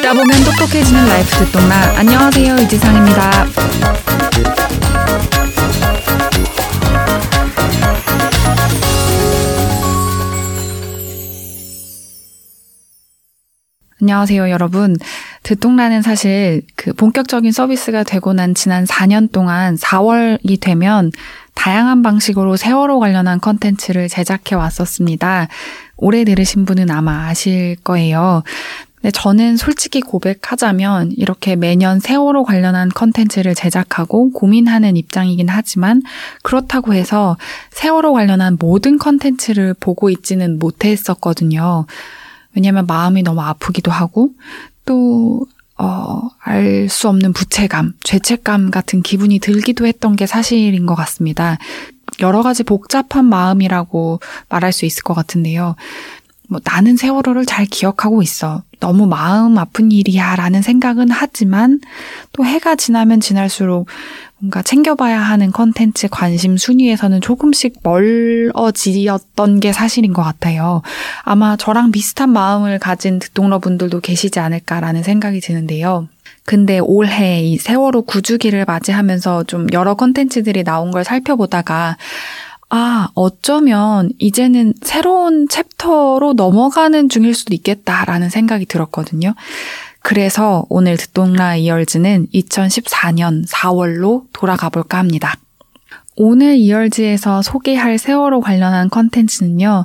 듣다 보면 똑똑해지는 라이프 듣동라. 안녕하세요, 이지상입니다. 안녕하세요, 여러분. 듣동라는 사실 본격적인 서비스가 되고 난 지난 4년 동안 4월이 되면 다양한 방식으로 세월호 관련한 컨텐츠를 제작해 왔었습니다. 오래 들으신 분은 아마 아실 거예요. 근데 저는 솔직히 고백하자면 이렇게 매년 세월호 관련한 컨텐츠를 제작하고 고민하는 입장이긴 하지만 그렇다고 해서 세월호 관련한 모든 컨텐츠를 보고 있지는 못했었거든요. 왜냐면 마음이 너무 아프기도 하고 또 알 수 없는 부채감, 죄책감 같은 기분이 들기도 했던 게 사실인 것 같습니다. 여러 가지 복잡한 마음이라고 말할 수 있을 것 같은데요. 나는 세월호를 잘 기억하고 있어. 너무 마음 아픈 일이야 라는 생각은 하지만 또 해가 지나면 지날수록 뭔가 챙겨봐야 하는 컨텐츠 관심 순위에서는 조금씩 멀어지었던 게 사실인 것 같아요. 아마 저랑 비슷한 마음을 가진 듣동러분들도 계시지 않을까라는 생각이 드는데요. 근데 올해 이 세월호 9주기를 맞이하면서 좀 여러 컨텐츠들이 나온 걸 살펴보다가 어쩌면 이제는 새로운 챕터로 넘어가는 중일 수도 있겠다라는 생각이 들었거든요. 그래서 오늘 듣동라 이얼즈는 2014년 4월로 돌아가 볼까 합니다. 오늘 이얼즈에서 소개할 세월호 관련한 컨텐츠는요.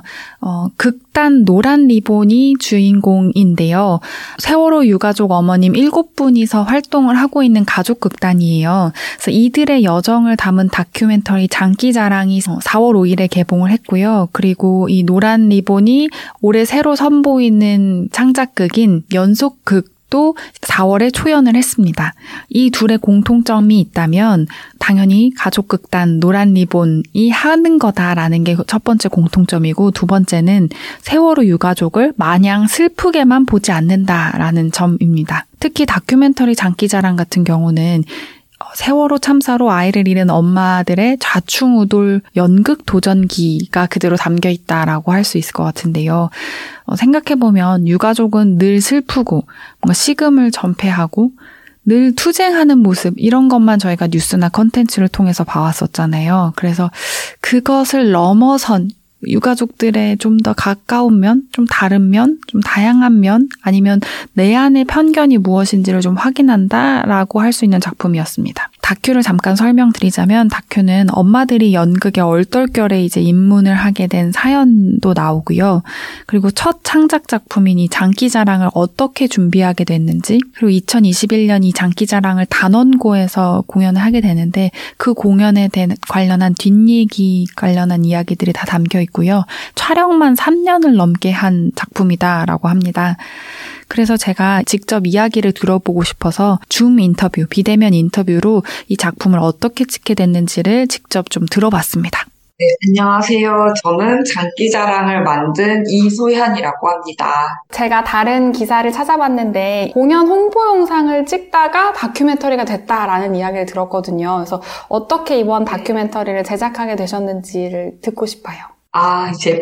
극단 노란 리본이 주인공인데요. 세월호 유가족 어머님 7분이서 활동을 하고 있는 가족 극단이에요. 그래서 이들의 여정을 담은 다큐멘터리 장기자랑이 4월 5일에 개봉을 했고요. 그리고 이 노란 리본이 올해 새로 선보이는 창작극인 연속극 또 4월에 초연을 했습니다. 이 둘의 공통점이 있다면 당연히 가족극단 노란 리본이 하는 거다라는 게 첫 번째 공통점이고 두 번째는 세월호 유가족을 마냥 슬프게만 보지 않는다라는 점입니다. 특히 다큐멘터리 장기자랑 같은 경우는 세월호 참사로 아이를 잃은 엄마들의 좌충우돌 연극 도전기가 그대로 담겨 있다라고 할 수 있을 것 같은데요. 생각해보면 유가족은 늘 슬프고 뭔가 식음을 전폐하고 늘 투쟁하는 모습 이런 것만 저희가 뉴스나 컨텐츠를 통해서 봐왔었잖아요. 그래서 그것을 넘어선 유가족들의 좀 더 가까운 면, 좀 다른 면, 좀 다양한 면, 아니면 내 안의 편견이 무엇인지를 좀 확인한다라고 할 수 있는 작품이었습니다. 다큐를 잠깐 설명드리자면 다큐는 엄마들이 연극에 얼떨결에 이제 입문을 하게 된 사연도 나오고요. 그리고 첫 창작 작품인 이 장기자랑을 어떻게 준비하게 됐는지, 그리고 2021년 이 장기자랑을 단원고에서 공연을 하게 되는데 그 공연에 대한 관련한 뒷얘기 관련한 이야기들이 다 담겨 있고요. 촬영만 3년을 넘게 한 작품이다라고 합니다. 그래서 제가 직접 이야기를 들어보고 싶어서 줌 인터뷰, 비대면 인터뷰로 이 작품을 어떻게 찍게 됐는지를 직접 좀 들어봤습니다. 네, 안녕하세요. 저는 장기자랑을 만든 이소현이라고 합니다. 제가 다른 기사를 찾아봤는데 공연 홍보 영상을 찍다가 다큐멘터리가 됐다라는 이야기를 들었거든요. 그래서 어떻게 이번 다큐멘터리를 제작하게 되셨는지를 듣고 싶어요. 이제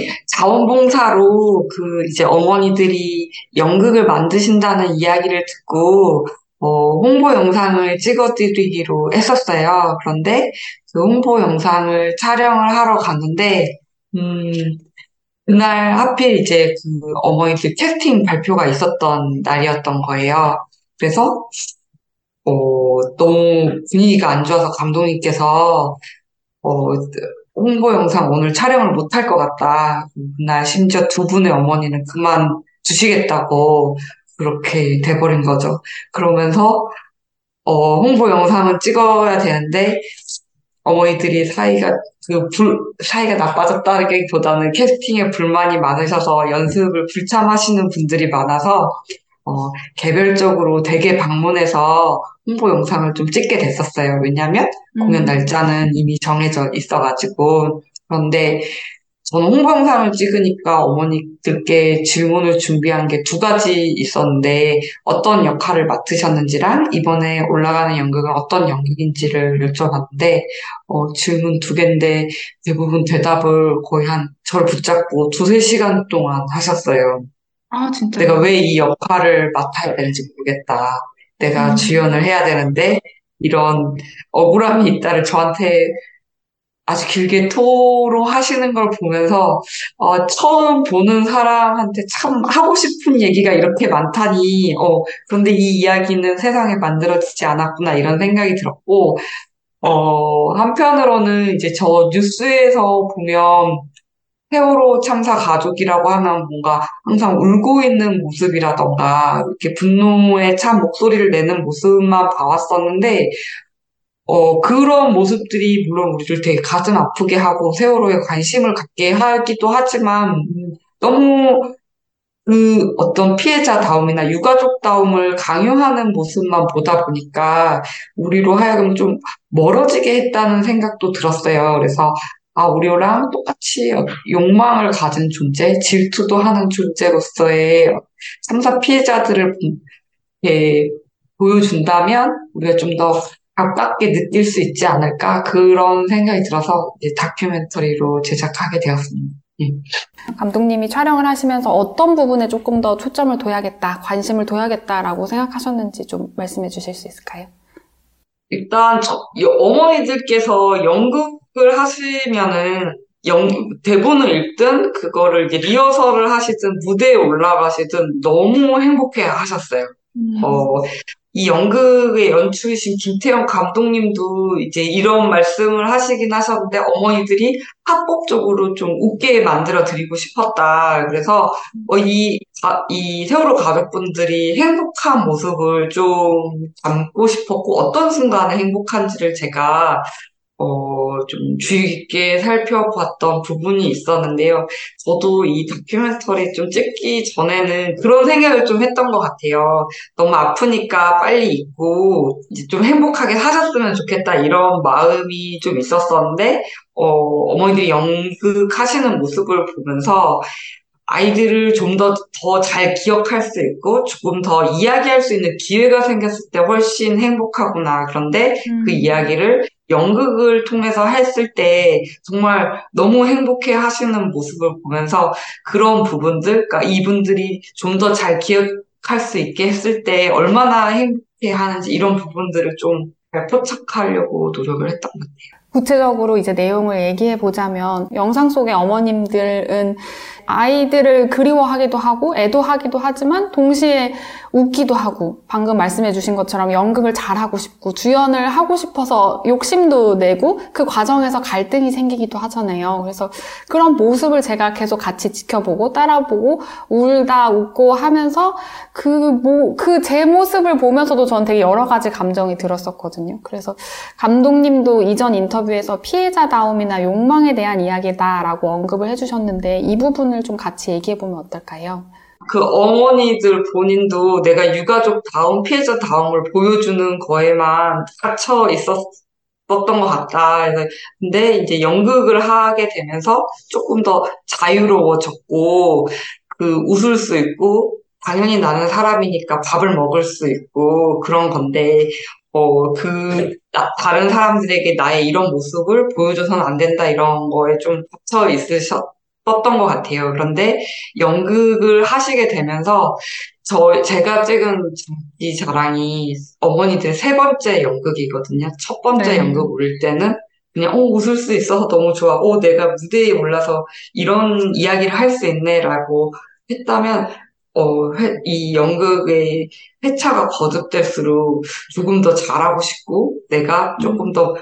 자원봉사로 이제 어머니들이 연극을 만드신다는 이야기를 듣고 홍보 영상을 찍어드리기로 했었어요. 그런데 그 홍보 영상을 촬영을 하러 갔는데 그날 하필 이제 그 어머니들 캐스팅 발표가 있었던 날이었던 거예요. 그래서 너무 분위기가 안 좋아서 감독님께서 홍보 영상 오늘 촬영을 못할 것 같다. 그날 심지어 두 분의 어머니는 그만두시겠다고 그렇게 돼버린 거죠. 그러면서 홍보 영상은 찍어야 되는데 어머니들이 사이가 나빠졌다기보다는 캐스팅에 불만이 많으셔서 연습을 불참하시는 분들이 많아서 개별적으로 댁에 방문해서 홍보 영상을 좀 찍게 됐었어요. 왜냐면 공연 날짜는 이미 정해져 있어가지고. 그런데 저는 홍보 영상을 찍으니까 어머니들께 질문을 준비한 게 두 가지 있었는데 어떤 역할을 맡으셨는지랑 이번에 올라가는 연극은 어떤 연극인지를 여쭤봤는데 질문 두 개인데 대부분 대답을 거의 저를 붙잡고 2-3시간 동안 하셨어요. 진짜. 내가 왜 이 역할을 맡아야 되는지 모르겠다. 내가 주연을 해야 되는데 이런 억울함이 있다를 저한테 아주 길게 토로하시는 걸 보면서 처음 보는 사람한테 참 하고 싶은 얘기가 이렇게 많다니 그런데 이 이야기는 세상에 만들어지지 않았구나 이런 생각이 들었고 한편으로는 이제 저 뉴스에서 보면 세월호 참사 가족이라고 하면 뭔가 항상 울고 있는 모습이라던가 이렇게 분노에 찬 목소리를 내는 모습만 봐왔었는데 그런 모습들이 물론 우리를 되게 가슴 아프게 하고 세월호에 관심을 갖게 하기도 하지만 너무 그 어떤 피해자다움이나 유가족다움을 강요하는 모습만 보다 보니까 우리로 하여금 좀 멀어지게 했다는 생각도 들었어요. 그래서 우리랑 똑같이 욕망을 가진 존재, 질투도 하는 존재로서의 참사 피해자들을 이렇게 보여준다면 우리가 좀 더 가깝게 느낄 수 있지 않을까 그런 생각이 들어서 이제 다큐멘터리로 제작하게 되었습니다. 예. 감독님이 촬영을 하시면서 어떤 부분에 조금 더 초점을 둬야겠다, 관심을 둬야겠다라고 생각하셨는지 좀 말씀해 주실 수 있을까요? 일단 어머니들께서 연극을 하시면은 대본을 읽든 그거를 이제 리허설을 하시든 무대에 올라가시든 너무 행복해 하셨어요. 이 연극의 연출이신 김태형 감독님도 이제 이런 말씀을 하시긴 하셨는데 어머니들이 합법적으로 좀 웃게 만들어 드리고 싶었다. 그래서 이 세월호 가족분들이 행복한 모습을 좀 담고 싶었고 어떤 순간에 행복한지를 제가 좀 주의 깊게 살펴봤던 부분이 있었는데요. 저도 이 다큐멘터리 좀 찍기 전에는 그런 생각을 좀 했던 것 같아요. 너무 아프니까 빨리 잊고 이제 좀 행복하게 사셨으면 좋겠다 이런 마음이 좀 있었었는데 어머니들이 연극하시는 모습을 보면서 아이들을 좀 더 잘 기억할 수 있고 조금 더 이야기할 수 있는 기회가 생겼을 때 훨씬 행복하구나. 그런데 그 이야기를 연극을 통해서 했을 때 정말 너무 행복해 하시는 모습을 보면서 그런 부분들, 그러니까 이분들이 좀 더 잘 기억할 수 있게 했을 때 얼마나 행복해 하는지 이런 부분들을 좀 잘 포착하려고 노력을 했던 것 같아요. 구체적으로 이제 내용을 얘기해 보자면 영상 속의 어머님들은 아이들을 그리워하기도 하고 애도하기도 하지만 동시에 웃기도 하고 방금 말씀해 주신 것처럼 연극을 잘하고 싶고 주연을 하고 싶어서 욕심도 내고 그 과정에서 갈등이 생기기도 하잖아요. 그래서 그런 모습을 제가 계속 같이 지켜보고 따라보고 울다 웃고 하면서 그 제 모습을 보면서도 전 되게 여러 가지 감정이 들었었거든요. 그래서 감독님도 이전 인터뷰에서 피해자다움이나 욕망에 대한 이야기다라고 언급을 해주셨는데 이 부분을 좀 같이 얘기해보면 어떨까요? 그 어머니들 본인도 내가 유가족다움, 피해자다움을 보여주는 거에만 갇혀 있었던 것 같다. 근데 이제 연극을 하게 되면서 조금 더 자유로워졌고, 웃을 수 있고, 당연히 나는 사람이니까 밥을 먹을 수 있고, 그런 건데, 다른 사람들에게 나의 이런 모습을 보여줘서는 안 된다, 이런 거에 좀 갇혀 있었던 것 같아요. 그런데 연극을 하시게 되면서 제가 찍은 이 자랑이 어머니들 세 번째 연극이거든요. 첫 번째 연극 올 때는 그냥 웃을 수 있어서 너무 좋아. 내가 무대에 올라서 이런 이야기를 할 수 있네라고 했다면 이 연극의 회차가 거듭될수록 조금 더 잘하고 싶고 내가 조금 더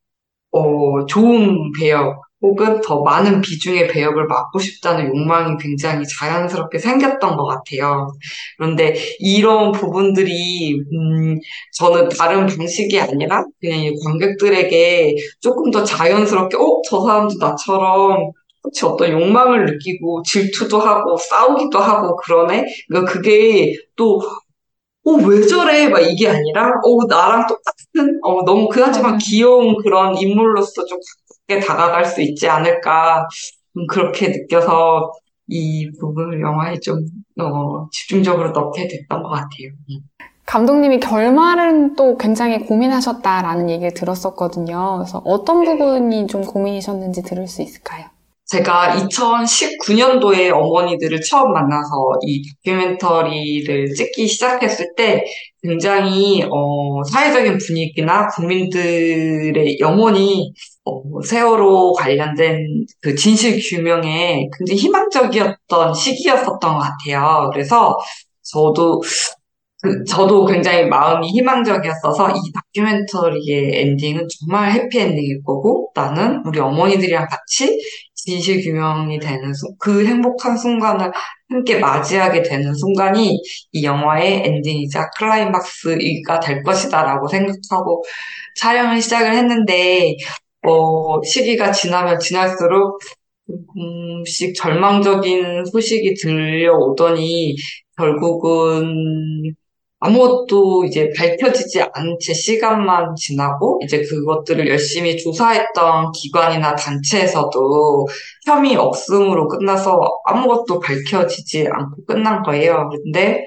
좋은 배역 혹은 더 많은 비중의 배역을 맡고 싶다는 욕망이 굉장히 자연스럽게 생겼던 것 같아요. 그런데 이런 부분들이 저는 다른 방식이 아니라 그냥 이 관객들에게 조금 더 자연스럽게 저 사람도 나처럼 혹시 어떤 욕망을 느끼고 질투도 하고 싸우기도 하고 그러네? 그러니까 그게 또 왜 저래? 막 이게 아니라, 나랑 똑같은, 너무 그나저나 귀여운 그런 인물로서 좀 가깝게 다가갈 수 있지 않을까. 그렇게 느껴서 이 부분을 영화에 좀, 집중적으로 넣게 됐던 것 같아요. 감독님이 결말은 또 굉장히 고민하셨다라는 얘기를 들었었거든요. 그래서 어떤 부분이 좀 고민이셨는지 들을 수 있을까요? 제가 2019년도에 어머니들을 처음 만나서 이 다큐멘터리를 찍기 시작했을 때 굉장히 사회적인 분위기나 국민들의 영혼이 세월호 관련된 그 진실 규명에 굉장히 희망적이었던 시기였었던 것 같아요. 그래서 저도 저도 굉장히 마음이 희망적이었어서 이 다큐멘터리의 엔딩은 정말 해피엔딩일 거고 나는 우리 어머니들이랑 같이 진실 규명이 되는 그 행복한 순간을 함께 맞이하게 되는 순간이 이 영화의 엔딩이자 클라이막스가 될 것이다라고 생각하고 촬영을 시작을 했는데 시기가 지나면 지날수록 조금씩 절망적인 소식이 들려오더니 결국은 아무것도 이제 밝혀지지 않은 채 시간만 지나고 이제 그것들을 열심히 조사했던 기관이나 단체에서도 혐의 없음으로 끝나서 아무것도 밝혀지지 않고 끝난 거예요. 근데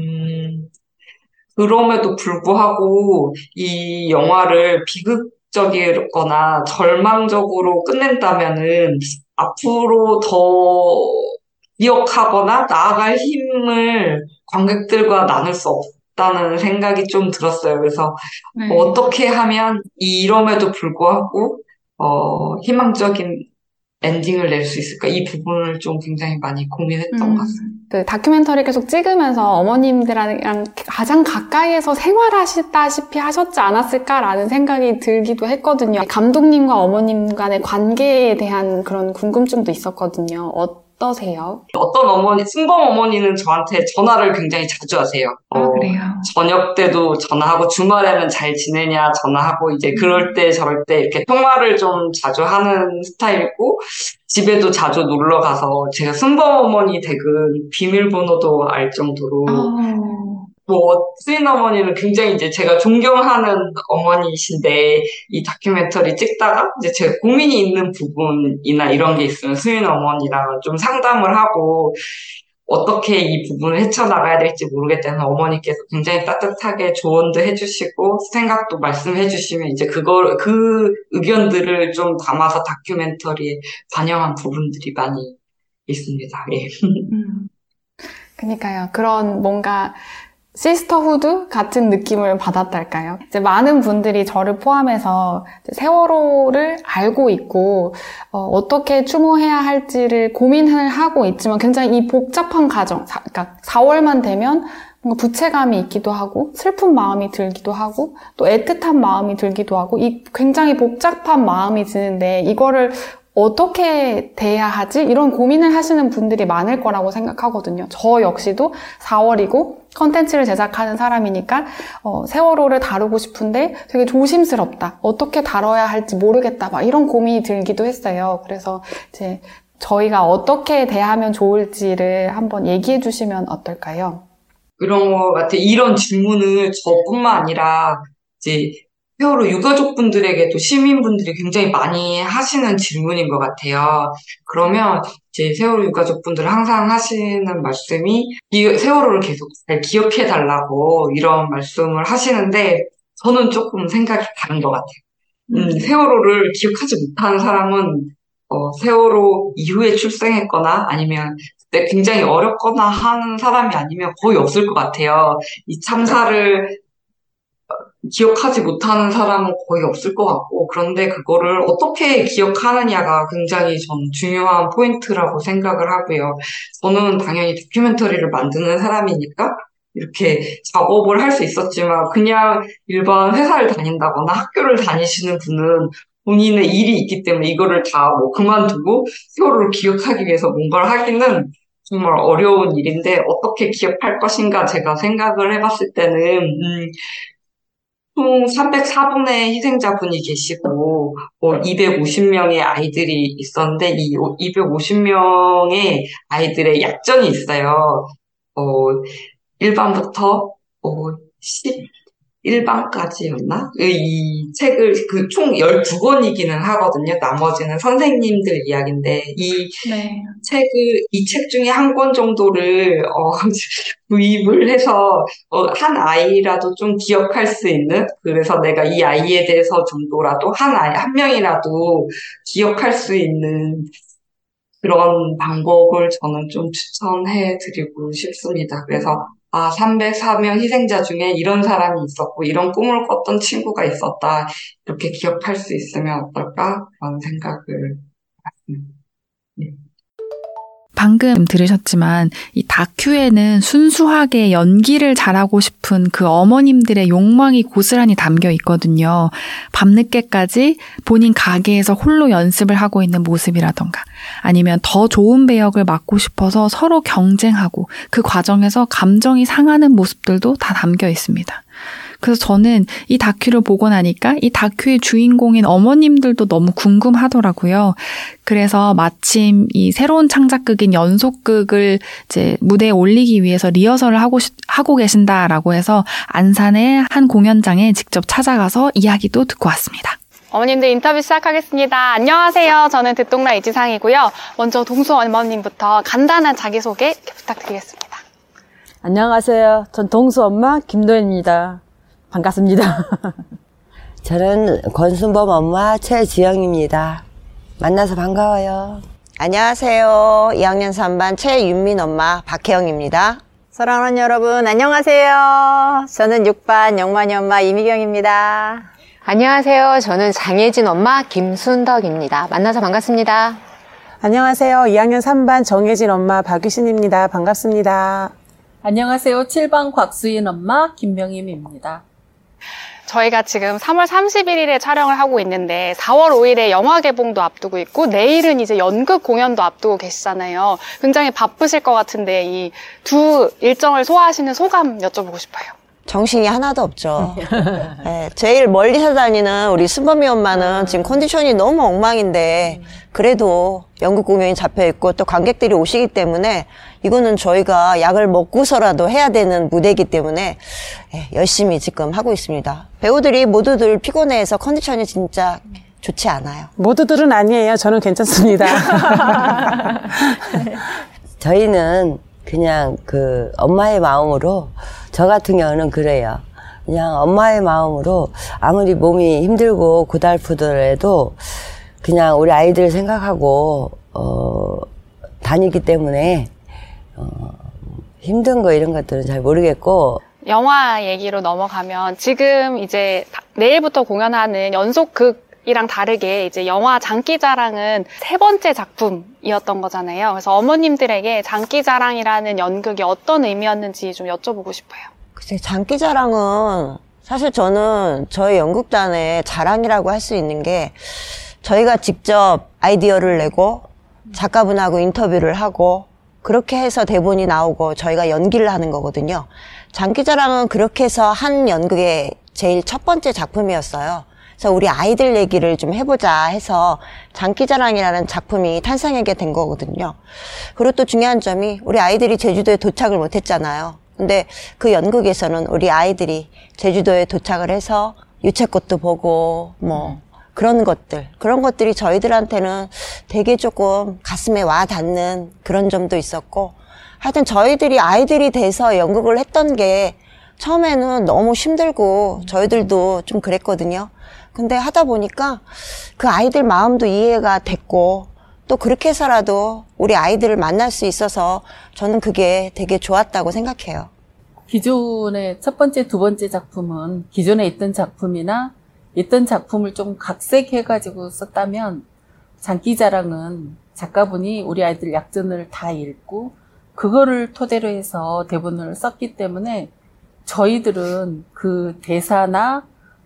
그럼에도 불구하고 이 영화를 비극적이거나 절망적으로 끝낸다면은 앞으로 더 기억하거나 나아갈 힘을 관객들과 나눌 수 없다는 생각이 좀 들었어요. 그래서 네. 어떻게 하면 이럼에도 불구하고 희망적인 엔딩을 낼 수 있을까? 이 부분을 좀 굉장히 많이 고민했던 것 같습니다. 그 다큐멘터리 계속 찍으면서 어머님들이랑 가장 가까이에서 생활하시다시피 하셨지 않았을까라는 생각이 들기도 했거든요. 감독님과 어머님 간의 관계에 대한 그런 궁금증도 있었거든요. 어떠세요? 어떤 어머니, 순범 어머니는 저한테 전화를 굉장히 자주 하세요. 그래요? 저녁 때도 전화하고 주말에는 잘 지내냐 전화하고 이제 그럴 때 저럴 때 이렇게 통화를 좀 자주 하는 스타일이고 집에도 자주 놀러 가서 제가 순범 어머니 댁은 비밀번호도 알 정도로 수인 어머니는 굉장히 이제 제가 존경하는 어머니이신데 이 다큐멘터리 찍다가 이제 제가 고민이 있는 부분이나 이런 게 있으면 수인 어머니랑 좀 상담을 하고 어떻게 이 부분을 헤쳐나가야 될지 모르겠다는 어머니께서 굉장히 따뜻하게 조언도 해주시고 생각도 말씀해 주시면 이제 그 의견들을 좀 담아서 다큐멘터리에 반영한 부분들이 많이 있습니다. 예. 그러니까요. 그런 뭔가 시스터후드 같은 느낌을 받았달까요? 이제 많은 분들이 저를 포함해서 세월호를 알고 있고 어떻게 추모해야 할지를 고민을 하고 있지만 굉장히 이 복잡한 과정, 그러니까 4월만 되면 뭔가 부채감이 있기도 하고 슬픈 마음이 들기도 하고 또 애틋한 마음이 들기도 하고 이 굉장히 복잡한 마음이 드는데 이거를 어떻게 대해야 하지? 이런 고민을 하시는 분들이 많을 거라고 생각하거든요. 저 역시도 4월이고 컨텐츠를 제작하는 사람이니까 세월호를 다루고 싶은데 되게 조심스럽다. 어떻게 다뤄야 할지 모르겠다. 막 이런 고민이 들기도 했어요. 그래서 이제 저희가 어떻게 대하면 좋을지를 한번 얘기해 주시면 어떨까요? 이런 거 같아. 이런 질문을 저뿐만 아니라 이제 세월호 유가족분들에게도 시민분들이 굉장히 많이 하시는 질문인 것 같아요. 그러면 이제 세월호 유가족분들 항상 하시는 말씀이 세월호를 계속 잘 기억해달라고 이런 말씀을 하시는데 저는 조금 생각이 다른 것 같아요. 세월호를 기억하지 못하는 사람은 세월호 이후에 출생했거나 아니면 그때 굉장히 어렵거나 하는 사람이 아니면 거의 없을 것 같아요. 이 참사를 기억하지 못하는 사람은 거의 없을 것 같고, 그런데 그거를 어떻게 기억하느냐가 굉장히 저는 중요한 포인트라고 생각을 하고요. 저는 당연히 다큐멘터리를 만드는 사람이니까 이렇게 작업을 할 수 있었지만, 그냥 일반 회사를 다닌다거나 학교를 다니시는 분은 본인의 일이 있기 때문에 이거를 다 그만두고 세월호를 기억하기 위해서 뭔가를 하기는 정말 어려운 일인데, 어떻게 기억할 것인가 제가 생각을 해봤을 때는, 총 304분의 희생자분이 계시고 250명의 아이들이 있었는데 이 250명의 아이들의 약정이 있어요. 1반부터 11반까지였나? 이 책을 총 12권이기는 하거든요. 나머지는 선생님들 이야기인데 이 책 중에 한 권 정도를 구입을 해서 한 아이라도 좀 기억할 수 있는, 그래서 내가 이 아이에 대해서 정도라도 한 명이라도 기억할 수 있는 그런 방법을 저는 좀 추천해 드리고 싶습니다. 그래서 304명 희생자 중에 이런 사람이 있었고 이런 꿈을 꿨던 친구가 있었다. 이렇게 기억할 수 있으면 어떨까? 그런 생각을 해봤습니다. 네. 방금 들으셨지만 이 다큐에는 순수하게 연기를 잘하고 싶은 그 어머님들의 욕망이 고스란히 담겨 있거든요. 밤늦게까지 본인 가게에서 홀로 연습을 하고 있는 모습이라던가 아니면 더 좋은 배역을 맡고 싶어서 서로 경쟁하고 그 과정에서 감정이 상하는 모습들도 다 담겨 있습니다. 그래서 저는 이 다큐를 보고 나니까 이 다큐의 주인공인 어머님들도 너무 궁금하더라고요. 그래서 마침 이 새로운 창작극인 연속극을 이제 무대에 올리기 위해서 리허설을 하고 계신다라고 해서 안산의 한 공연장에 직접 찾아가서 이야기도 듣고 왔습니다. 어머님들 인터뷰 시작하겠습니다. 안녕하세요. 저는 듣동라 이지상이고요. 먼저 동수 어머님부터 간단한 자기소개 부탁드리겠습니다. 안녕하세요. 전 동수 엄마 김도현입니다. 반갑습니다. 저는 권순범 엄마 최지영입니다. 만나서 반가워요. 안녕하세요. 2학년 3반 최윤민 엄마 박혜영입니다. 사랑하는 여러분 안녕하세요. 저는 6반 영만이 엄마 이미경입니다. 안녕하세요. 저는 장혜진 엄마 김순덕입니다. 만나서 반갑습니다. 안녕하세요. 2학년 3반 정혜진 엄마 박유신입니다. 반갑습니다. 안녕하세요. 7반 곽수인 엄마 김명임입니다. 저희가 지금 3월 31일에 촬영을 하고 있는데 4월 5일에 영화 개봉도 앞두고 있고 내일은 이제 연극 공연도 앞두고 계시잖아요. 굉장히 바쁘실 것 같은데 이 두 일정을 소화하시는 소감 여쭤보고 싶어요. 정신이 하나도 없죠. 네, 제일 멀리서 다니는 우리 순범이 엄마는 지금 컨디션이 너무 엉망인데 그래도 연극 공연이 잡혀있고 또 관객들이 오시기 때문에 이거는 저희가 약을 먹고서라도 해야 되는 무대이기 때문에 열심히 지금 하고 있습니다. 배우들이 모두들 피곤해서 컨디션이 진짜 좋지 않아요. 모두들은 아니에요. 저는 괜찮습니다. 저희는 그냥 그 엄마의 마음으로 저 같은 경우는 그래요. 그냥 엄마의 마음으로 아무리 몸이 힘들고 고달프더라도 그냥 우리 아이들 생각하고 다니기 때문에 힘든 거 이런 것들은 잘 모르겠고. 영화 얘기로 넘어가면 지금 이제 내일부터 공연하는 연속극이랑 다르게 이제 영화 장기자랑은 3번째 작품이었던 거잖아요. 그래서 어머님들에게 장기자랑이라는 연극이 어떤 의미였는지 좀 여쭤보고 싶어요. 글쎄, 장기자랑은 사실 저는 저희 연극단의 자랑이라고 할 수 있는 게 저희가 직접 아이디어를 내고 작가분하고 인터뷰를 하고 그렇게 해서 대본이 나오고 저희가 연기를 하는 거거든요. 장기자랑은 그렇게 해서 한 연극의 제일 첫 번째 작품이었어요. 그래서 우리 아이들 얘기를 좀 해보자 해서 장기자랑이라는 작품이 탄생하게 된 거거든요. 그리고 또 중요한 점이 우리 아이들이 제주도에 도착을 못했잖아요. 근데 그 연극에서는 우리 아이들이 제주도에 도착을 해서 유채꽃도 보고 그런 것들이 저희들한테는 되게 조금 가슴에 와 닿는 그런 점도 있었고, 하여튼 저희들이 아이들이 돼서 연극을 했던 게 처음에는 너무 힘들고 저희들도 좀 그랬거든요. 근데 하다 보니까 그 아이들 마음도 이해가 됐고 또 그렇게 해서라도 우리 아이들을 만날 수 있어서 저는 그게 되게 좋았다고 생각해요. 기존의 첫 번째, 두 번째 작품은 기존에 있던 작품이나 있던 작품을 좀 각색해가지고 썼다면 장기자랑은 작가분이 우리 아이들 약전을 다 읽고 그거를 토대로 해서 대본을 썼기 때문에 저희들은 그 대사나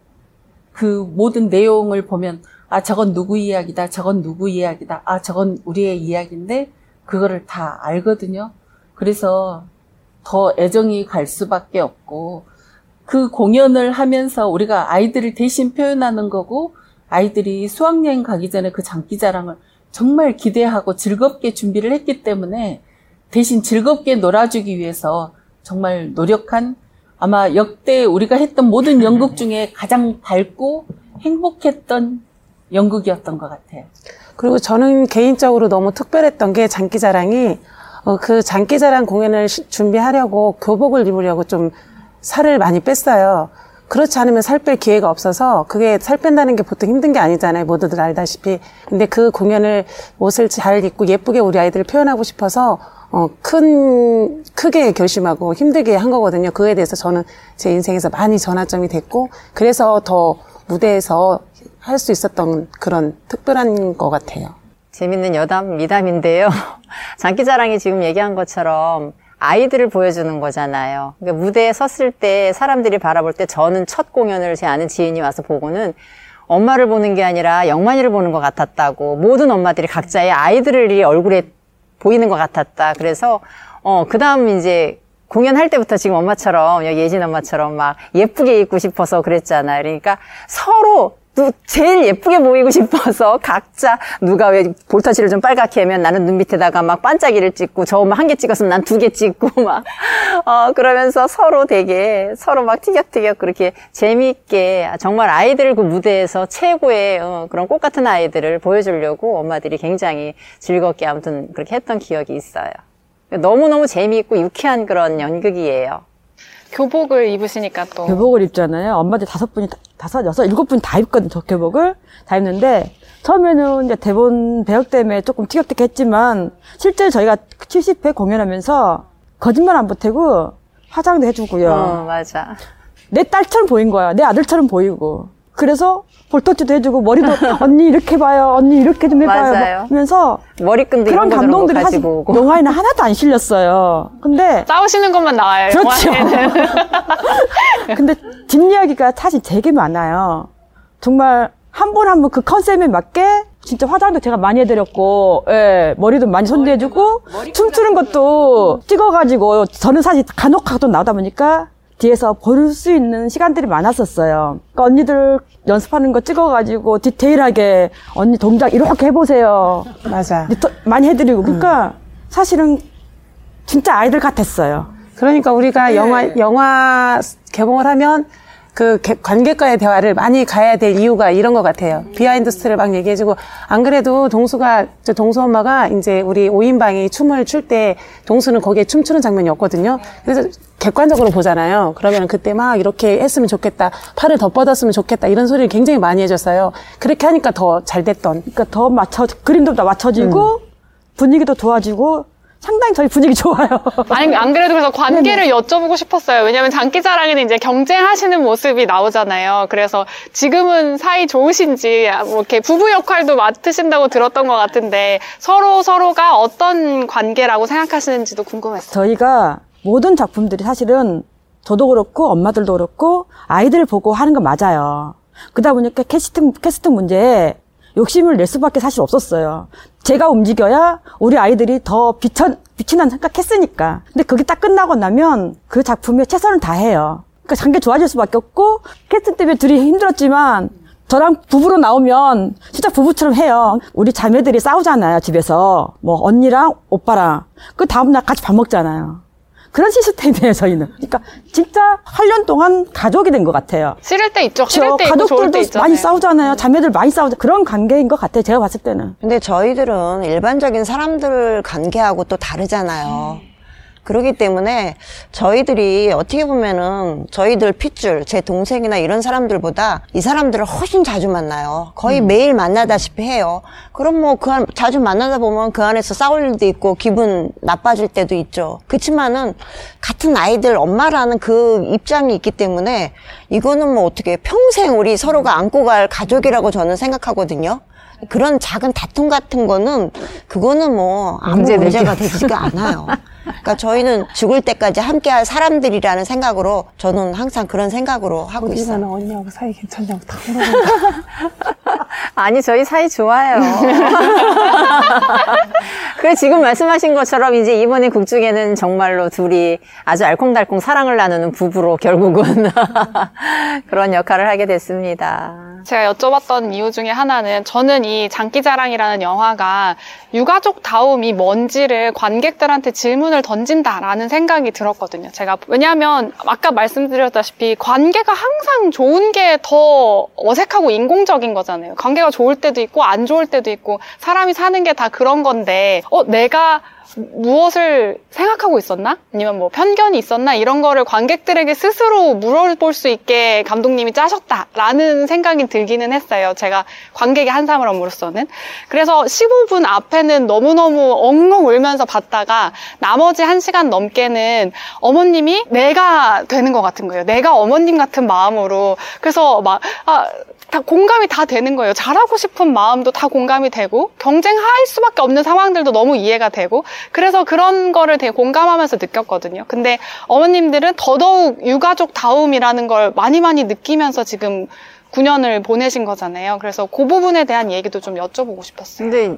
그 모든 내용을 보면 저건 누구 이야기다, 저건 누구 이야기다, 저건 우리의 이야기인데 그거를 다 알거든요. 그래서 더 애정이 갈 수밖에 없고 그 공연을 하면서 우리가 아이들을 대신 표현하는 거고 아이들이 수학여행 가기 전에 그 장기자랑을 정말 기대하고 즐겁게 준비를 했기 때문에 대신 즐겁게 놀아주기 위해서 정말 노력한 아마 역대 우리가 했던 모든 연극 중에 가장 밝고 행복했던 연극이었던 것 같아요. 그리고 저는 개인적으로 너무 특별했던 게 장기자랑이 그 장기자랑 공연을 준비하려고 교복을 입으려고 좀 살을 많이 뺐어요. 그렇지 않으면 살 뺄 기회가 없어서 그게 살 뺀다는 게 보통 힘든 게 아니잖아요. 모두들 알다시피. 근데 그 공연을 옷을 잘 입고 예쁘게 우리 아이들을 표현하고 싶어서 크게 결심하고 힘들게 한 거거든요. 그에 대해서 저는 제 인생에서 많이 전환점이 됐고 그래서 더 무대에서 할 수 있었던 그런 특별한 것 같아요. 재밌는 여담, 미담인데요. 장기자랑이 지금 얘기한 것처럼 아이들을 보여주는 거잖아요. 그러니까 무대에 섰을 때 사람들이 바라볼 때 저는 첫 공연을 제 아는 지인이 와서 보고는 엄마를 보는 게 아니라 영만이를 보는 것 같았다고 모든 엄마들이 각자의 아이들이 얼굴에 보이는 것 같았다. 그래서 그 다음 이제 공연할 때부터 지금 엄마처럼 예진 엄마처럼 막 예쁘게 입고 싶어서 그랬잖아요. 그러니까 서로 제일 예쁘게 보이고 싶어서 각자 누가 왜 볼터치를 좀 빨갛게 하면 나는 눈 밑에다가 막 반짝이를 찍고 저 엄마 1개 찍었으면 난 2개 찍고 막 그러면서 서로 막 티격태격 그렇게 재미있게 정말 아이들 그 무대에서 최고의 그런 꽃 같은 아이들을 보여주려고 엄마들이 굉장히 즐겁게 아무튼 그렇게 했던 기억이 있어요. 너무너무 재미있고 유쾌한 그런 연극이에요. 교복을 입으시니까 또. 교복을 입잖아요. 엄마들 5분이, 5, 6, 7분이 다 입거든, 저 교복을. 다 입는데, 처음에는 이제 대본 배역 때문에 조금 티격태격 했지만, 실제 저희가 70회 공연하면서 거짓말 안 보태고, 화장도 해주고요. 맞아. 내 딸처럼 보인 거야. 내 아들처럼 보이고. 그래서 볼터치도 해주고, 머리도, 언니 이렇게 봐요. 언니 이렇게 좀 해봐요. 맞아요. 하면서, 머리끈도 그런 감동들이 사실 오고. 영화에는 하나도 안 실렸어요. 근데 싸우시는 것만 나와요. 그렇죠. 영화에는. 근데 뒷이야기가 사실 되게 많아요. 정말 한 번 한 번 그 컨셉에 맞게 진짜 화장도 제가 많이 해드렸고, 예, 머리도 많이 손대주고, 춤추는 것도 찍어가지고 저는 사실 간혹가도 나오다 보니까 뒤에서 볼 수 있는 시간들이 많았었어요. 그러니까 언니들 연습하는 거 찍어가지고 디테일하게 언니 동작 이렇게 해보세요. 맞아. 많이 해드리고. 그러니까 사실은 진짜 아이들 같았어요. 그러니까 우리가 영화 개봉을 하면 그 관객과의 대화를 많이 가야 될 이유가 이런 것 같아요. 비하인드 스토리를 막 얘기해주고, 안 그래도 동수 엄마가 이제 우리 5인방이 춤을 출 때 동수는 거기에 춤추는 장면이었거든요. 그래서 객관적으로 보잖아요. 그러면 그때 막 이렇게 했으면 좋겠다, 팔을 더 뻗었으면 좋겠다, 이런 소리를 굉장히 많이 해줬어요. 그렇게 하니까 더 잘 됐던. 그러니까 더 그림도 더 맞춰지고, 분위기도 좋아지고, 상당히 저희 분위기 좋아요. 아니, 안 그래도 그래서 관계를 여쭤보고 싶었어요. 왜냐면 장기자랑에는 이제 경쟁하시는 모습이 나오잖아요. 그래서 지금은 사이 좋으신지, 뭐 이렇게 부부 역할도 맡으신다고 들었던 것 같은데, 서로가 어떤 관계라고 생각하시는지도 궁금했어요. 저희가 모든 작품들이 사실은 저도 그렇고 엄마들도 그렇고 아이들을 보고 하는 건 맞아요. 그러다 보니까 캐스팅 문제에 욕심을 낼 수밖에 사실 없었어요. 제가 움직여야 우리 아이들이 더 빛이 난 생각했으니까. 근데 그게 딱 끝나고 나면 그 작품에 최선을 다해요. 그러니까 관계 좋아질 수밖에 없고, 캐스팅 때문에 둘이 힘들었지만 저랑 부부로 나오면 진짜 부부처럼 해요. 우리 자매들이 싸우잖아요, 집에서. 뭐 언니랑 오빠랑. 그 다음날 같이 밥 먹잖아요. 그런 시스템이에요, 저희는. 그러니까 진짜 8년 동안 가족이 된 것 같아요. 싫을 때 있죠. 싫을 때 있고 좋을 때 가족들도 있잖아요. 많이 싸우잖아요. 자매들 많이 싸우죠. 그런 관계인 것 같아요, 제가 봤을 때는. 근데 저희들은 일반적인 사람들 관계하고 또 다르잖아요. 그렇기 때문에 저희들이 어떻게 보면은 저희들 핏줄, 제 동생이나 이런 사람들보다 이 사람들을 훨씬 자주 만나요. 거의 매일 만나다시피 해요. 그럼 뭐 자주 만나다 보면 그 안에서 싸울 일도 있고 기분 나빠질 때도 있죠. 그렇지만은 같은 아이들 엄마라는 그 입장이 있기 때문에 이거는 뭐 어떻게 평생 우리 서로가 안고 갈 가족이라고 저는 생각하거든요. 그런 작은 다툼 같은 거는 그거는 뭐 아무 문제가 되지가 않아요. 그러니까 저희는 죽을 때까지 함께할 사람들이라는 생각으로 저는 항상 그런 생각으로 하고 있어요. 언니하고 사이 괜찮냐고 다 물어본다. 아니, 저희 사이 좋아요. 그래, 지금 말씀하신 것처럼 이제 이번에 곡 중에는 정말로 둘이 아주 알콩달콩 사랑을 나누는 부부로 결국은 그런 역할을 하게 됐습니다. 제가 여쭤봤던 이유 중에 하나는 저는 이 장기자랑이라는 영화가 유가족다움이 뭔지를 관객들한테 질문을 던진다라는 생각이 들었거든요. 제가 왜냐하면 아까 말씀드렸다시피 관계가 항상 좋은 게 더 어색하고 인공적인 거잖아요. 관계가 좋을 때도 있고 안 좋을 때도 있고 사람이 사는 게 다 그런 건데 내가 무엇을 생각하고 있었나? 아니면 뭐 편견이 있었나? 이런 거를 관객들에게 스스로 물어볼 수 있게 감독님이 짜셨다라는 생각이 들기는 했어요. 제가 관객의 한 사람으로서는. 그래서 15분 앞에는 너무너무 엉엉 울면서 봤다가 나머지 1시간 넘게는 어머님이 내가 되는 것 같은 거예요. 내가 어머님 같은 마음으로. 그래서 막 다 공감이 다 되는 거예요. 잘하고 싶은 마음도 다 공감이 되고 경쟁할 수밖에 없는 상황들도 너무 이해가 되고 그래서 그런 거를 되게 공감하면서 느꼈거든요. 근데 어머님들은 더더욱 유가족다움이라는 걸 많이 느끼면서 지금 9년을 보내신 거잖아요. 그래서 그 부분에 대한 얘기도 좀 여쭤보고 싶었어요. 근데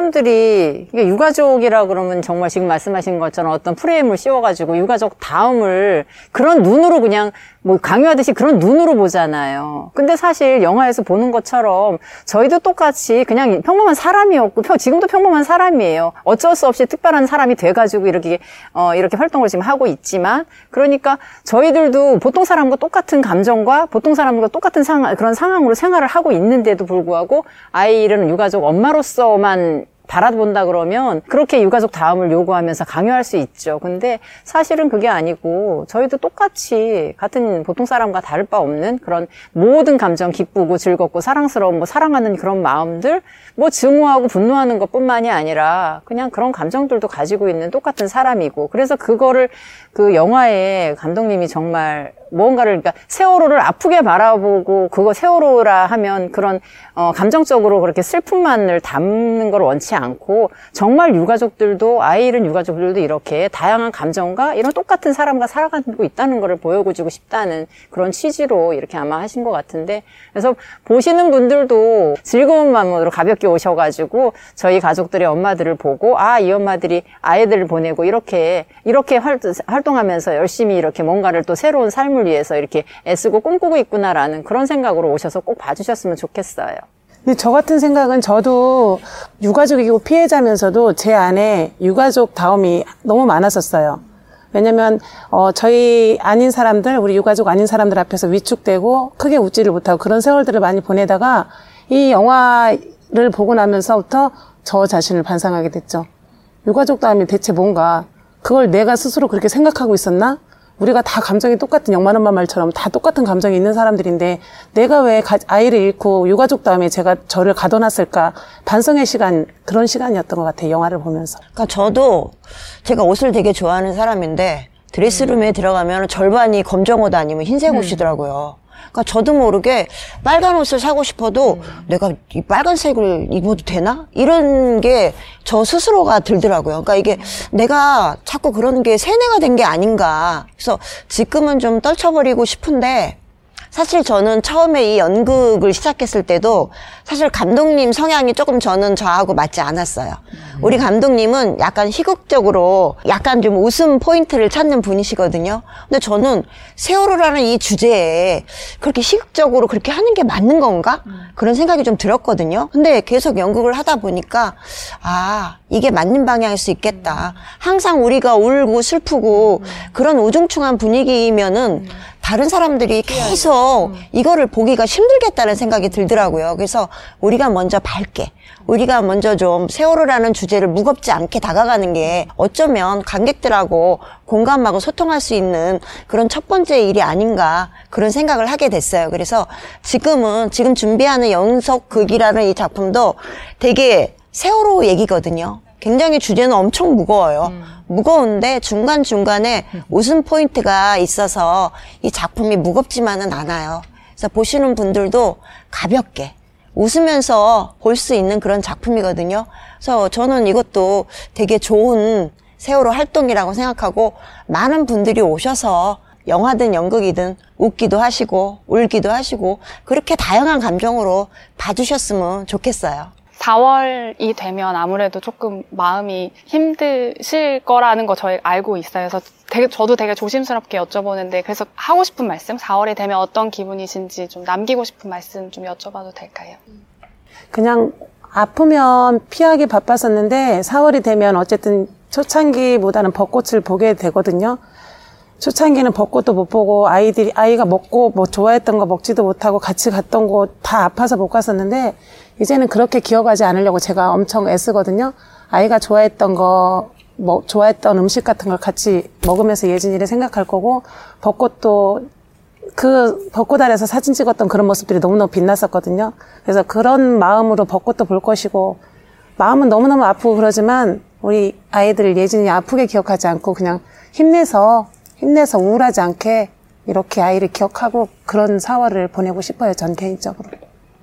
사람들이 이게 유가족이라 그러면 정말 지금 말씀하신 것처럼 어떤 프레임을 씌워가지고 유가족 다음을 그런 눈으로 그냥 뭐 강요하듯이 그런 눈으로 보잖아요. 근데 사실 영화에서 보는 것처럼 저희도 똑같이 그냥 평범한 사람이었고 지금도 평범한 사람이에요. 어쩔 수 없이 특별한 사람이 돼가지고 이렇게 활동을 지금 하고 있지만 그러니까 저희들도 보통 사람과 똑같은 감정과 보통 사람과 똑같은 그런 상황으로 생활을 하고 있는데도 불구하고 아이를 유가족 엄마로서만 바라본다 그러면 그렇게 유가족 다음을 요구하면서 강요할 수 있죠. 근데 사실은 그게 아니고 저희도 똑같이 같은 보통 사람과 다를 바 없는 그런 모든 감정 기쁘고 즐겁고 사랑스러운 뭐 사랑하는 그런 마음들 뭐 증오하고 분노하는 것뿐만이 아니라 그냥 그런 감정들도 가지고 있는 똑같은 사람이고 그래서 그거를 그 영화에 감독님이 정말 무언가를 그러니까 세월호를 아프게 바라보고 그거 세월호라 하면 그런 감정적으로 그렇게 슬픔만을 담는 걸 원치 않고 정말 유가족들도 아이 잃은 유가족들도 이렇게 다양한 감정과 이런 똑같은 사람과 살아가고 있다는 걸 보여주고 싶다는 그런 취지로 이렇게 아마 하신 것 같은데 그래서 보시는 분들도 즐거운 마음으로 가볍게 오셔가지고 저희 가족들의 엄마들을 보고 이 엄마들이 아이들을 보내고 이렇게 활동하면서 열심히 이렇게 뭔가를 또 새로운 삶을 위해서 이렇게 애쓰고 꿈꾸고 있구나라는 그런 생각으로 오셔서 꼭 봐주셨으면 좋겠어요. 근데 저 같은 생각은 저도 유가족이고 피해자면서도 제 안에 유가족 다움이 너무 많았었어요. 왜냐면 저희 아닌 사람들, 우리 유가족 아닌 사람들 앞에서 위축되고 크게 웃지를 못하고 그런 세월들을 많이 보내다가 이 영화를 보고 나면서부터 저 자신을 반성하게 됐죠. 유가족 다움이 대체 뭔가 그걸 내가 스스로 그렇게 생각하고 있었나? 우리가 다 감정이 똑같은 영만 엄마 말처럼 다 똑같은 감정이 있는 사람들인데 내가 왜 아이를 잃고 유가족 다음에 제가 저를 가둬놨을까 반성의 시간 그런 시간이었던 것 같아요. 영화를 보면서. 그러니까 저도 제가 옷을 되게 좋아하는 사람인데 드레스룸에 들어가면 절반이 검정 옷 아니면 흰색 옷이더라고요. 그러니까 저도 모르게 빨간 옷을 사고 싶어도 내가 이 빨간색을 입어도 되나? 이런 게 저 스스로가 들더라고요. 그러니까 이게 내가 자꾸 그러는 게 세뇌가 된 게 아닌가. 그래서 지금은 좀 떨쳐버리고 싶은데 사실 저는 처음에 이 연극을 시작했을 때도 사실 감독님 성향이 조금 저는 저하고 맞지 않았어요. 우리 감독님은 약간 희극적으로 약간 좀 웃음 포인트를 찾는 분이시거든요. 근데 저는 세월호라는 이 주제에 그렇게 희극적으로 그렇게 하는 게 맞는 건가? 그런 생각이 좀 들었거든요. 근데 계속 연극을 하다 보니까 이게 맞는 방향일 수 있겠다. 항상 우리가 울고 슬프고 그런 우중충한 분위기면은 다른 사람들이 계속 이거를 보기가 힘들겠다는 생각이 들더라고요. 그래서 우리가 먼저 밝게, 우리가 먼저 좀 세월호라는 주제를 무겁지 않게 다가가는 게 어쩌면 관객들하고 공감하고 소통할 수 있는 그런 첫 번째 일이 아닌가 그런 생각을 하게 됐어요. 그래서 지금 준비하는 연속극이라는 이 작품도 되게 세월호 얘기거든요. 굉장히 주제는 엄청 무거워요. 무거운데 중간중간에 웃음 포인트가 있어서 이 작품이 무겁지만은 않아요. 그래서 보시는 분들도 가볍게 웃으면서 볼 수 있는 그런 작품이거든요. 그래서 저는 이것도 되게 좋은 세월호 활동이라고 생각하고 많은 분들이 오셔서 영화든 연극이든 웃기도 하시고 울기도 하시고 그렇게 다양한 감정으로 봐주셨으면 좋겠어요. 4월이 되면 아무래도 조금 마음이 힘드실 거라는 거 저희 알고 있어요. 그래서 저도 되게 조심스럽게 여쭤보는데 그래서 하고 싶은 말씀, 4월이 되면 어떤 기분이신지 좀 남기고 싶은 말씀 좀 여쭤봐도 될까요? 그냥 아프면 피하기 바빴었는데 4월이 되면 어쨌든 초창기보다는 벚꽃을 보게 되거든요. 초창기는 벚꽃도 못 보고 아이가 먹고 뭐 좋아했던 거 먹지도 못하고 같이 갔던 곳 다 아파서 못 갔었는데 이제는 그렇게 기억하지 않으려고 제가 엄청 애쓰거든요. 아이가 좋아했던 거 좋아했던 음식 같은 걸 같이 먹으면서 예진이를 생각할 거고, 벚꽃도 그 벚꽃 아래서 사진 찍었던 그런 모습들이 너무너무 빛났었거든요. 그래서 그런 마음으로 벚꽃도 볼 것이고, 마음은 너무너무 아프고 그러지만 우리 아이들 예진이 아프게 기억하지 않고 그냥 힘내서 우울하지 않게 이렇게 아이를 기억하고 그런 4월을 보내고 싶어요. 전 개인적으로.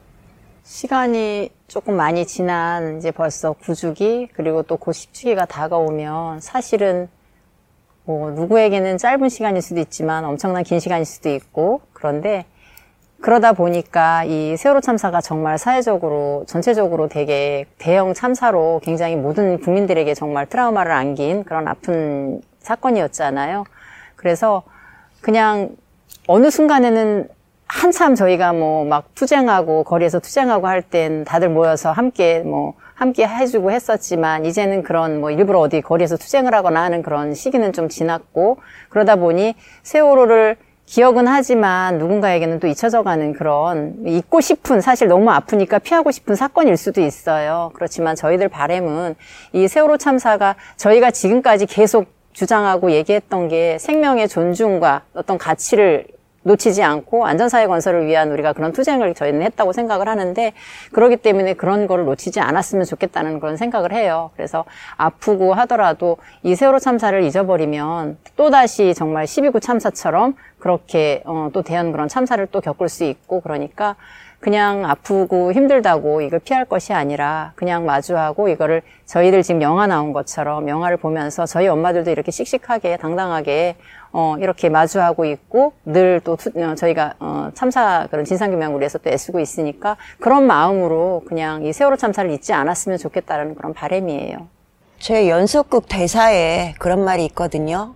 시간이 조금 많이 지난 이제 벌써 9주기 그리고 또 곧 10주기가 다가오면 사실은 뭐 누구에게는 짧은 시간일 수도 있지만 엄청난 긴 시간일 수도 있고, 그런데 그러다 보니까 이 세월호 참사가 정말 사회적으로 전체적으로 되게 대형 참사로 굉장히 모든 국민들에게 정말 트라우마를 안긴 그런 아픈 사건이었잖아요. 그래서 그냥 어느 순간에는 한참 저희가 뭐 막 투쟁하고 거리에서 투쟁하고 할 땐 다들 모여서 함께 해주고 했었지만, 이제는 그런 뭐 일부러 어디 거리에서 투쟁을 하거나 하는 그런 시기는 좀 지났고, 그러다 보니 세월호를 기억은 하지만 누군가에게는 또 잊혀져가는 그런, 잊고 싶은, 사실 너무 아프니까 피하고 싶은 사건일 수도 있어요. 그렇지만 저희들 바람은 이 세월호 참사가 저희가 지금까지 계속 주장하고 얘기했던 게 생명의 존중과 어떤 가치를 놓치지 않고 안전사회 건설을 위한 우리가 그런 투쟁을 저희는 했다고 생각을 하는데, 그렇기 때문에 그런 거를 놓치지 않았으면 좋겠다는 그런 생각을 해요. 그래서 아프고 하더라도 이 세월호 참사를 잊어버리면 또다시 정말 12.9 참사처럼 그렇게 또 대형 그런 참사를 또 겪을 수 있고, 그러니까 그냥 아프고 힘들다고 이걸 피할 것이 아니라 그냥 마주하고 이거를 저희들 지금 영화 나온 것처럼 영화를 보면서 저희 엄마들도 이렇게 씩씩하게 당당하게 이렇게 마주하고 있고, 늘 또 저희가 참사 그런 진상규명을 위해서 또 애쓰고 있으니까 그런 마음으로 그냥 이 세월호 참사를 잊지 않았으면 좋겠다는 그런 바람이에요. 제 연속극 대사에 그런 말이 있거든요.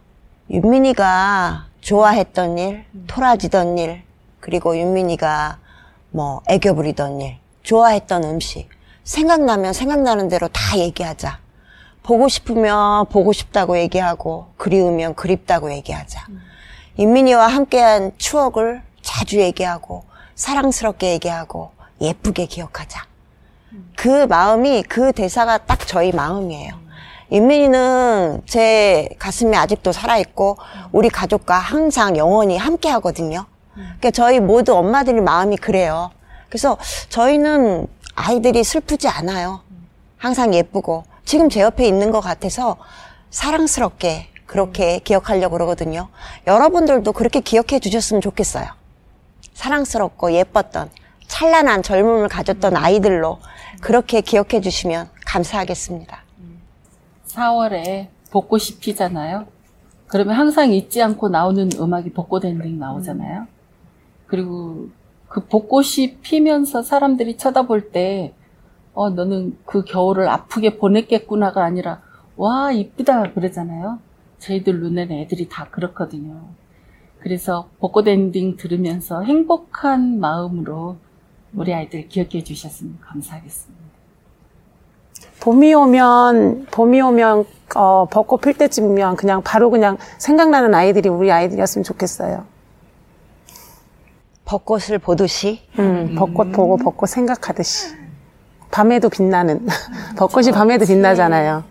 윤민이가 좋아했던 일, 토라지던 일, 그리고 윤민이가 뭐 애교 부리던 일, 좋아했던 음식, 생각나면 생각나는 대로 다 얘기하자. 보고 싶으면 보고 싶다고 얘기하고, 그리우면 그립다고 얘기하자. 윤민이와 함께한 추억을 자주 얘기하고, 사랑스럽게 얘기하고, 예쁘게 기억하자. 그 마음이, 그 대사가 딱 저희 마음이에요. 윤민이는 제 가슴에 아직도 살아있고, 우리 가족과 항상 영원히 함께 하거든요. 그러니까 저희 모두 엄마들이 마음이 그래요. 그래서 저희는 아이들이 슬프지 않아요. 항상 예쁘고, 지금 제 옆에 있는 것 같아서 사랑스럽게 그렇게 기억하려고 그러거든요. 여러분들도 그렇게 기억해 주셨으면 좋겠어요. 사랑스럽고 예뻤던, 찬란한 젊음을 가졌던 아이들로 그렇게 기억해 주시면 감사하겠습니다. 4월에 벚꽃이 피잖아요. 그러면 항상 잊지 않고 나오는 음악이 벚꽃 엔딩 나오잖아요. 그리고 그 벚꽃이 피면서 사람들이 쳐다볼 때 너는 그 겨울을 아프게 보냈겠구나가 아니라 와 이쁘다 그러잖아요. 저희들 눈에는 애들이 다 그렇거든요. 그래서 벚꽃 엔딩 들으면서 행복한 마음으로 우리 아이들 기억해 주셨으면 감사하겠습니다. 봄이 오면 벚꽃 필 때쯤이면 그냥 바로 그냥 생각나는 아이들이 우리 아이들이었으면 좋겠어요. 벚꽃을 보듯이? 벚꽃 보고 벚꽃 생각하듯이. 밤에도 빛나는. 벚꽃이 밤에도 빛나잖아요.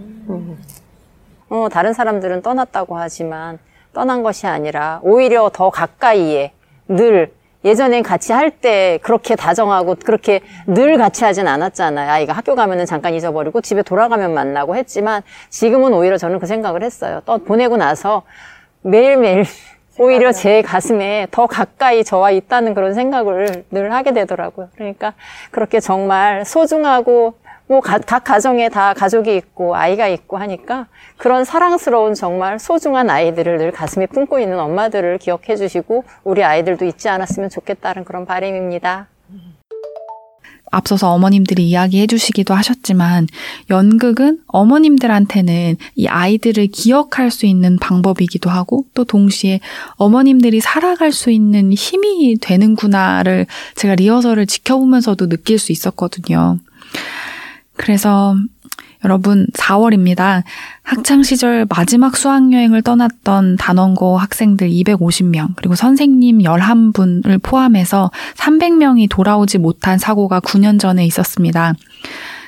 다른 사람들은 떠났다고 하지만 떠난 것이 아니라 오히려 더 가까이에 늘, 예전엔 같이 할 때 그렇게 다정하고 그렇게 늘 같이 하진 않았잖아요. 아이가 학교 가면은 잠깐 잊어버리고 집에 돌아가면 만나고 했지만, 지금은 오히려 저는 그 생각을 했어요. 보내고 나서 매일매일 오히려 제 가슴에 더 가까이 저와 있다는 그런 생각을 늘 하게 되더라고요. 그러니까 그렇게 정말 소중하고, 뭐 각 가정에 다 가족이 있고 아이가 있고 하니까 그런 사랑스러운 정말 소중한 아이들을 늘 가슴에 품고 있는 엄마들을 기억해 주시고 우리 아이들도 잊지 않았으면 좋겠다는 그런 바람입니다. 앞서서 어머님들이 이야기해 주시기도 하셨지만 연극은 어머님들한테는 이 아이들을 기억할 수 있는 방법이기도 하고, 또 동시에 어머님들이 살아갈 수 있는 힘이 되는구나를 제가 리허설을 지켜보면서도 느낄 수 있었거든요. 그래서 여러분 4월입니다. 학창시절 마지막 수학여행을 떠났던 단원고 학생들 250명 그리고 선생님 11분을 포함해서 300명이 돌아오지 못한 사고가 9년 전에 있었습니다.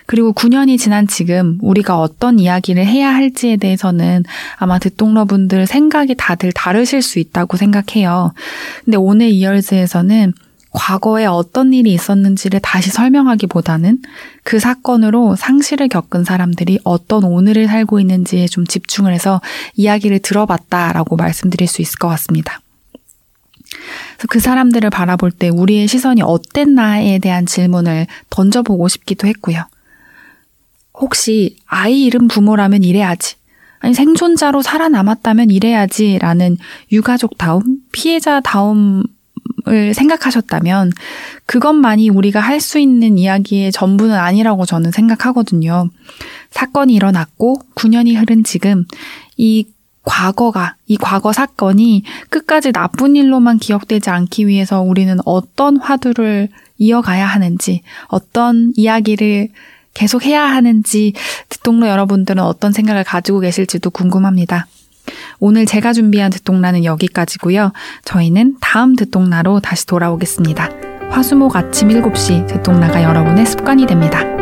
그리고 9년이 지난 지금 우리가 어떤 이야기를 해야 할지에 대해서는 아마 듣동러분들 생각이 다들 다르실 수 있다고 생각해요. 근데 오늘 이얼즈에서는 과거에 어떤 일이 있었는지를 다시 설명하기보다는 그 사건으로 상실을 겪은 사람들이 어떤 오늘을 살고 있는지에 좀 집중을 해서 이야기를 들어봤다라고 말씀드릴 수 있을 것 같습니다. 그래서 그 사람들을 바라볼 때 우리의 시선이 어땠나에 대한 질문을 던져보고 싶기도 했고요. 혹시 아이 잃은 부모라면 이래야지, 아니 생존자로 살아남았다면 이래야지라는 유가족다움, 피해자다움을 생각하셨다면 그것만이 우리가 할 수 있는 이야기의 전부는 아니라고 저는 생각하거든요. 사건이 일어났고 9년이 흐른 지금 이 과거 사건이 끝까지 나쁜 일로만 기억되지 않기 위해서 우리는 어떤 화두를 이어가야 하는지, 어떤 이야기를 계속 해야 하는지 듣동러 여러분들은 어떤 생각을 가지고 계실지도 궁금합니다. 오늘 제가 준비한 듣동라는 여기까지고요. 저희는 다음 듣동라로 다시 돌아오겠습니다. 화수목 아침 7시 듣동라가 여러분의 습관이 됩니다.